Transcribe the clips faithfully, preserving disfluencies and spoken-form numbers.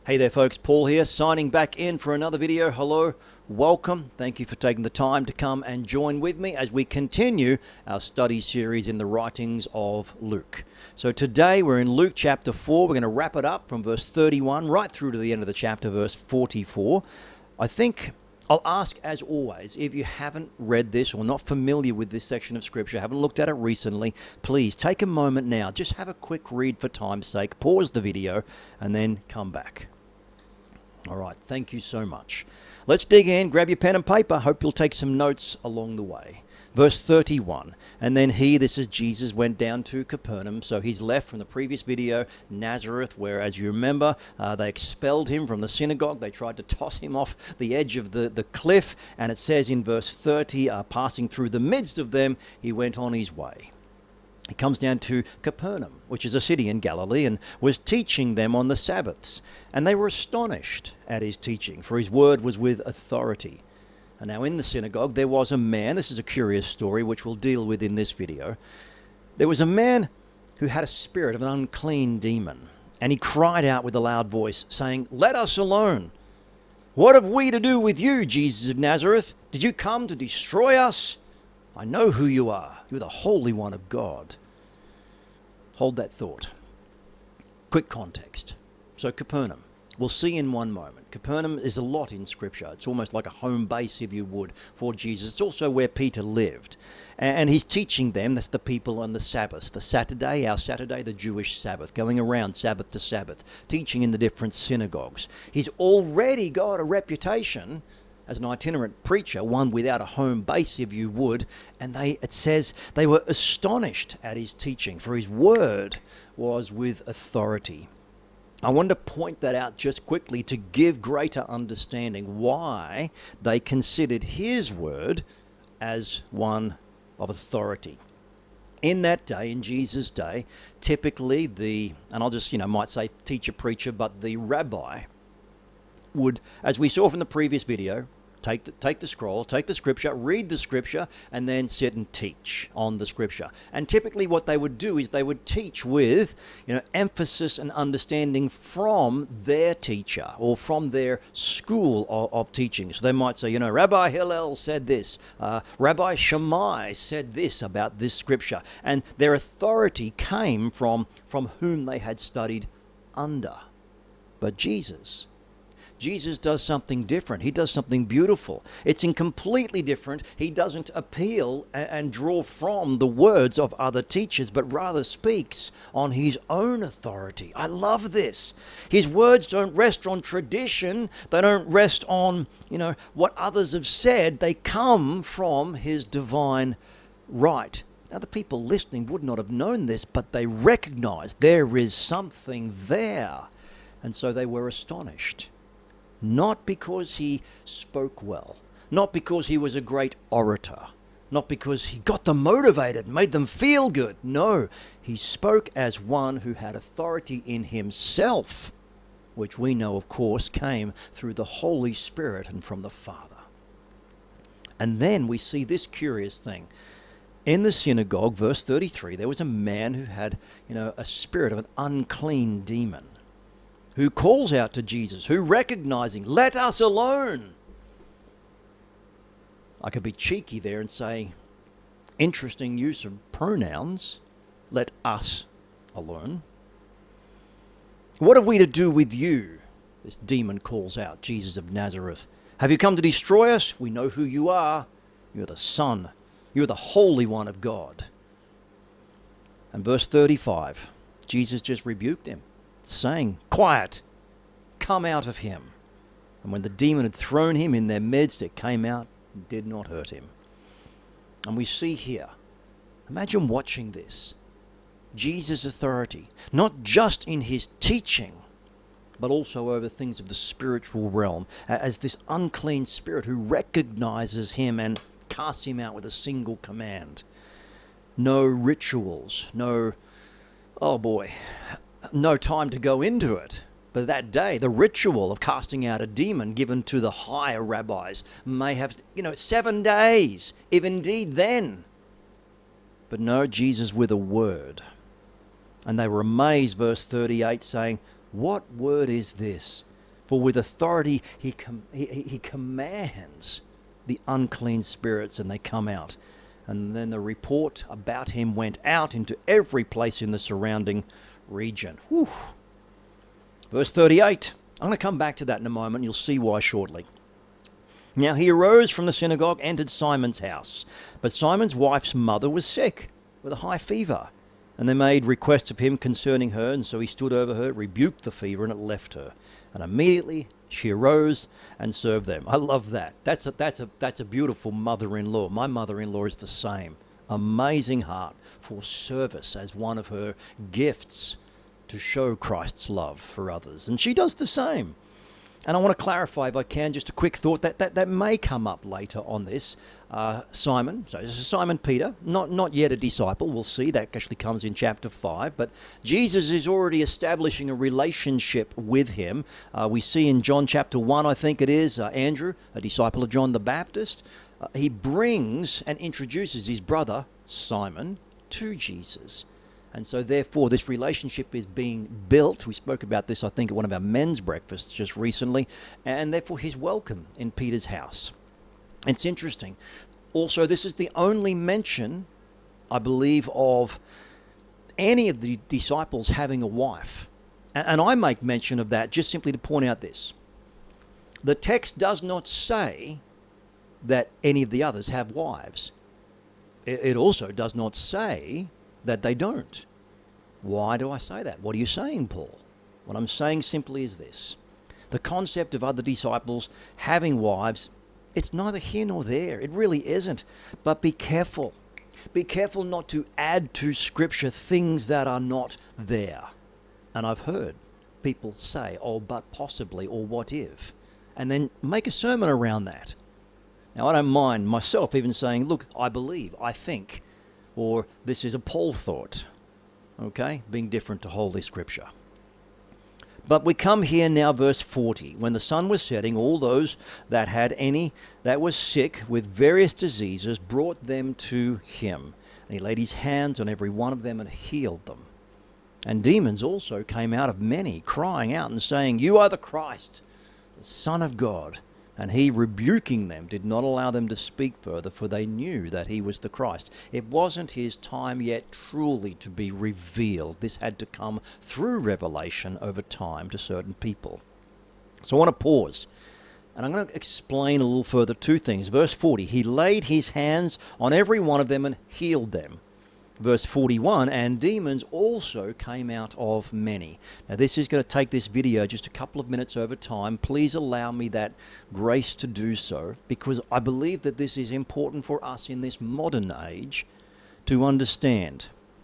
Hey there folks, Paul here, signing back in for another video. Hello, welcome. Thank you for taking the time to come and join with me as we continue our study series in the writings of Luke. So today we're in Luke chapter four. We're going to wrap it up from verse thirty-one right through to the end of the chapter, verse forty-four. I think I'll ask, as always, if you haven't read this or not familiar with this section of Scripture, haven't looked at it recently, please take a moment now. Just have a quick read for time's sake. Pause the video and then come back. All right, thank you so much. Let's dig in, grab your pen and paper. Hope you'll take some notes along the way. Verse thirty-one, and then he, this is Jesus, went down to Capernaum. So he's left from the previous video, Nazareth, where, as you remember, uh, they expelled him from the synagogue. They tried to toss him off the edge of the, the cliff. And it says in verse thirty, uh, passing through the midst of them, he went on his way. He comes down to Capernaum, which is a city in Galilee, and was teaching them on the Sabbaths. And they were astonished at his teaching, for his word was with authority. And now in the synagogue there was a man, this is a curious story which we'll deal with in this video. There was a man who had a spirit of an unclean demon, and he cried out with a loud voice, saying, "Let us alone! What have we to do with you, Jesus of Nazareth? Did you come to destroy us? I know who you are. You're the Holy One of God." Hold that thought. Quick context. So Capernaum, we'll see in one moment. Capernaum is a lot in Scripture. It's almost like a home base, if you would, for Jesus. It's also where Peter lived. And he's teaching them, that's the people on the Sabbath. The Saturday, our Saturday, the Jewish Sabbath, going around Sabbath to Sabbath, teaching in the different synagogues. He's already got a reputation as an itinerant preacher, one without a home base, if you would, and they, it says, they were astonished at his teaching, for his word was with authority. I wanted to point that out just quickly to give greater understanding why they considered his word as one of authority. In that day, in Jesus' day, typically the, and I'll just, you know, might say teacher, preacher, but the rabbi would, as we saw from the previous video, Take the, take the scroll, take the scripture, read the scripture, and then sit and teach on the scripture. And typically what they would do is they would teach with, you know, emphasis and understanding from their teacher or from their school of, of teaching. So they might say, you know, Rabbi Hillel said this, uh, Rabbi Shammai said this about this scripture. And their authority came from, from whom they had studied under. But Jesus... Jesus does something different. He does something beautiful. It's in completely different. He doesn't appeal and draw from the words of other teachers, but rather speaks on his own authority. I love this. His words don't rest on tradition. They don't rest on, you know, what others have said. They come from his divine right. Now, the people listening would not have known this, but they recognized there is something there. And so they were astonished. Not because he spoke well, not because he was a great orator, not because he got them motivated, made them feel good. No, he spoke as one who had authority in himself, which we know, of course, came through the Holy Spirit and from the Father. And then we see this curious thing. In the synagogue, verse thirty-three, there was a man who had, you know, a spirit of an unclean demon, who calls out to Jesus, who recognizing, "Let us alone." I could be cheeky there and say, interesting use of pronouns, "let us alone." What have we to do with you? This demon calls out, Jesus of Nazareth. Have you come to destroy us? We know who you are. You're the Son. You're the Holy One of God. And verse thirty-five, Jesus just rebuked him, saying, "Quiet, come out of him." And when the demon had thrown him in their midst, it came out and did not hurt him. And we see here, imagine watching this, Jesus' authority, not just in his teaching, but also over things of the spiritual realm, as this unclean spirit who recognizes him and casts him out with a single command. No rituals, no, oh boy, no time to go into it. But that day, the ritual of casting out a demon given to the higher rabbis may have, you know, seven days, if indeed then. But no, Jesus with a word. And they were amazed, verse thirty-eight, saying, "What word is this? For with authority he, com- he, he commands the unclean spirits, and they come out. And then the report about him went out into every place in the surrounding region. Whew. Verse thirty-eight. I'm going to come back to that in a moment. You'll see why shortly. Now he arose from the synagogue, entered Simon's house. But Simon's wife's mother was sick with a high fever. And they made requests of him concerning her, and so he stood over her, rebuked the fever, and it left her. And immediately she arose and served them. I love that. That's a, that's a, that's a beautiful mother-in-law. My mother-in-law is the same. Amazing heart for service as one of her gifts to show Christ's love for others. And she does the same. And I want to clarify, if I can, just a quick thought that that, that may come up later on this. Uh, Simon, so this is Simon Peter, not, not yet a disciple. We'll see, that actually comes in chapter five. But Jesus is already establishing a relationship with him. Uh, we see in John chapter one, I think it is, uh, Andrew, a disciple of John the Baptist, uh, he brings and introduces his brother, Simon, to Jesus. And so therefore this relationship is being built. We spoke about this, I think, at one of our men's breakfasts just recently. And therefore he's welcome in Peter's house. It's interesting. Also, this is the only mention, I believe, of any of the disciples having a wife. And, and I make mention of that just simply to point out this. The text does not say that any of the others have wives. It, it also does not say that they don't. Why do I say that? What are you saying, Paul? What I'm saying simply is this. The concept of other disciples having wives, it's neither here nor there. It really isn't. But be careful. Be careful not to add to Scripture things that are not there. And I've heard people say, oh, but possibly, or what if? And then make a sermon around that. Now, I don't mind myself even saying, look, I believe, I think, or this is a Paul thought, okay, being different to Holy Scripture. But we come here now, verse forty. When the sun was setting, all those that had any that was sick with various diseases brought them to him. And he laid his hands on every one of them and healed them. And demons also came out of many, crying out and saying, you are the Christ, the Son of God. And he, rebuking them, did not allow them to speak further, for they knew that he was the Christ. It wasn't his time yet truly to be revealed. This had to come through revelation over time to certain people. So I want to pause, and I'm going to explain a little further two things. Verse forty, he laid his hands on every one of them and healed them. Verse forty-one, and demons also came out of many. Now this is going to take this video just a couple of minutes over time. Please allow me that grace to do so, because I believe that this is important for us in this modern age to understand.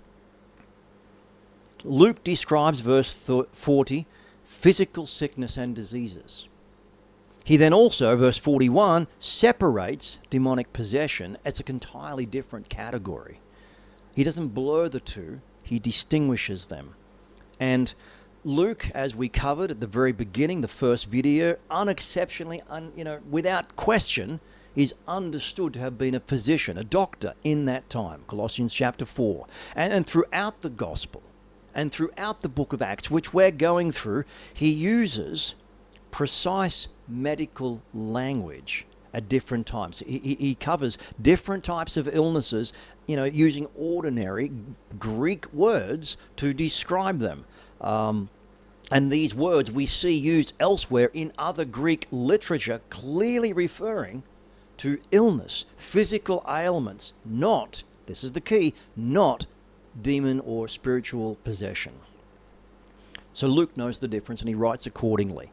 Luke describes, verse forty, physical sickness and diseases. He then also, verse forty-one, separates demonic possession as an entirely different category. He doesn't blur the two, he distinguishes them. And Luke, as we covered at the very beginning, the first video, unexceptionally, un, you know, without question, is understood to have been a physician, a doctor in that time, Colossians chapter four. And, and throughout the gospel, and throughout the book of Acts, which we're going through, he uses precise medical language at different times. He, he, he covers different types of illnesses, you know, using ordinary Greek words to describe them. Um, and these words we see used elsewhere in other Greek literature, clearly referring to illness, physical ailments, not, this is the key, not demon or spiritual possession. So Luke knows the difference and he writes accordingly.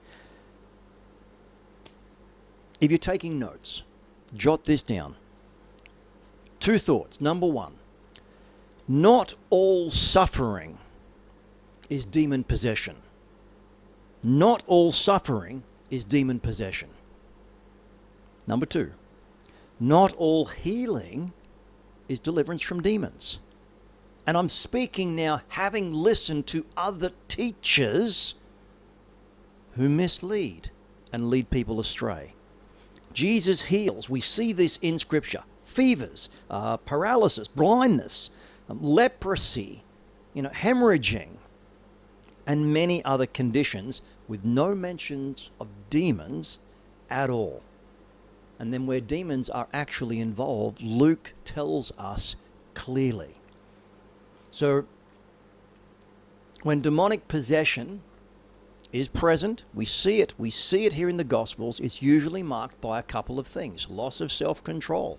If you're taking notes, jot this down. Two thoughts. Number one, not all suffering is demon possession. Not all suffering is demon possession. Number two, not all healing is deliverance from demons. And I'm speaking now having listened to other teachers who mislead and lead people astray. Jesus heals. We see this in Scripture. Fevers, uh, paralysis, blindness, um, leprosy, you know, hemorrhaging, and many other conditions with no mentions of demons at all. And then where demons are actually involved, Luke tells us clearly. So when demonic possession is present, we see it, we see it here in the Gospels, it's usually marked by a couple of things: loss of self-control,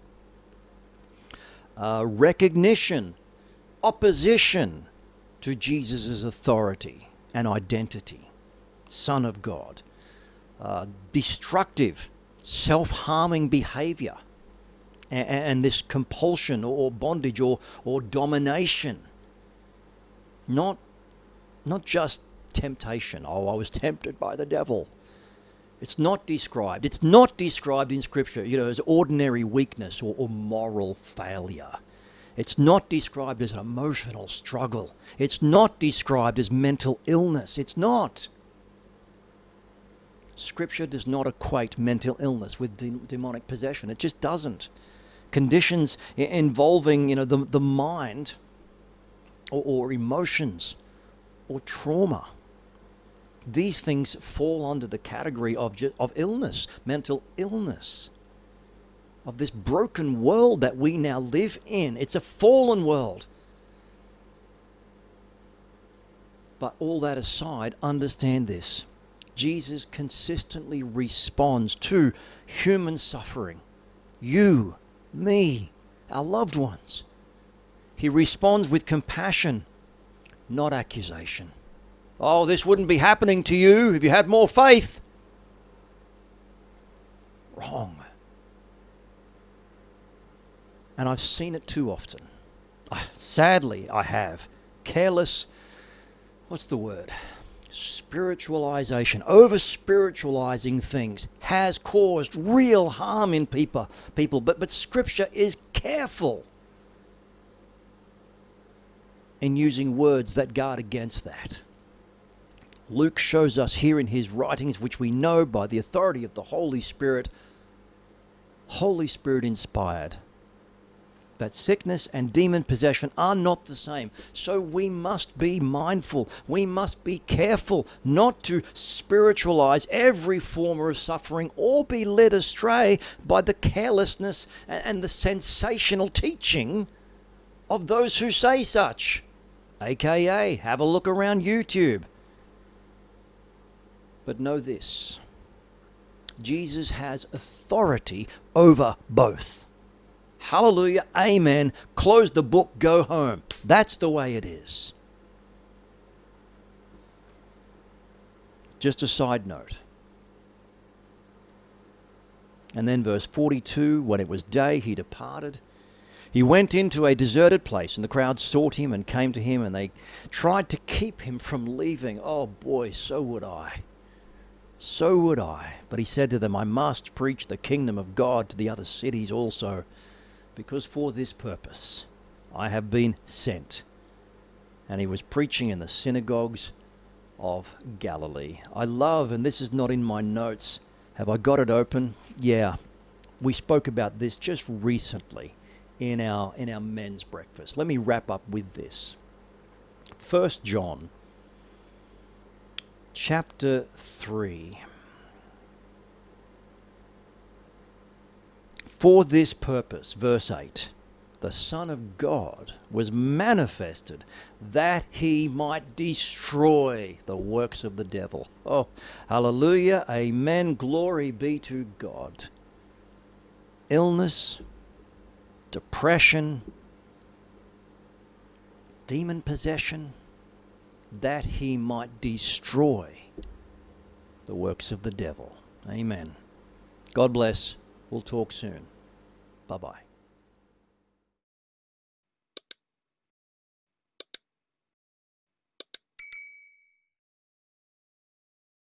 uh, recognition, opposition to Jesus' authority and identity, Son of God, uh, destructive, self-harming behavior, and, and this compulsion or bondage or, or domination. Not, not just temptation. Oh, I was tempted by the devil. It's not described. It's not described in Scripture, you know, as ordinary weakness or, or moral failure. It's not described as an emotional struggle. It's not described as mental illness. It's not. Scripture does not equate mental illness with de- demonic possession. It just doesn't. Conditions I- involving, you know, the, the mind or, or emotions or trauma, these things fall under the category of, ju- of illness, mental illness, of this broken world that we now live in. It's a fallen world. But all that aside, understand this. Jesus consistently responds to human suffering. You, me, our loved ones. He responds with compassion, not accusation. Oh, this wouldn't be happening to you if you had more faith. Wrong. And I've seen it too often. Sadly, I have. Careless, what's the word? Spiritualization, over-spiritualizing things has caused real harm in people. People, but, but Scripture is careful in using words that guard against that. Luke shows us here in his writings, which we know by the authority of the Holy Spirit, Holy Spirit inspired, that sickness and demon possession are not the same. So we must be mindful. We must be careful not to spiritualize every form of suffering or be led astray by the carelessness and the sensational teaching of those who say such. A K A, have a look around YouTube. But know this: Jesus has authority over both. Hallelujah, amen. Close the book, go home. That's the way it is. Just a side note. And then verse forty-two, when it was day, he departed. He went into a deserted place, and the crowd sought him and came to him, and they tried to keep him from leaving. Oh boy, so would I. So would I. But he said to them, I must preach the kingdom of God to the other cities also, because for this purpose I have been sent. And he was preaching in the synagogues of Galilee. I love, and this is not in my notes. Have I got it open? Yeah. We spoke about this just recently in our in our men's breakfast. Let me wrap up with this. First John chapter three. For this purpose, verse eight, the Son of God was manifested that he might destroy the works of the devil. Oh, hallelujah, amen, glory be to God. Illness, depression, demon possession, that he might destroy the works of the devil. Amen. God bless. We'll talk soon. Bye-bye.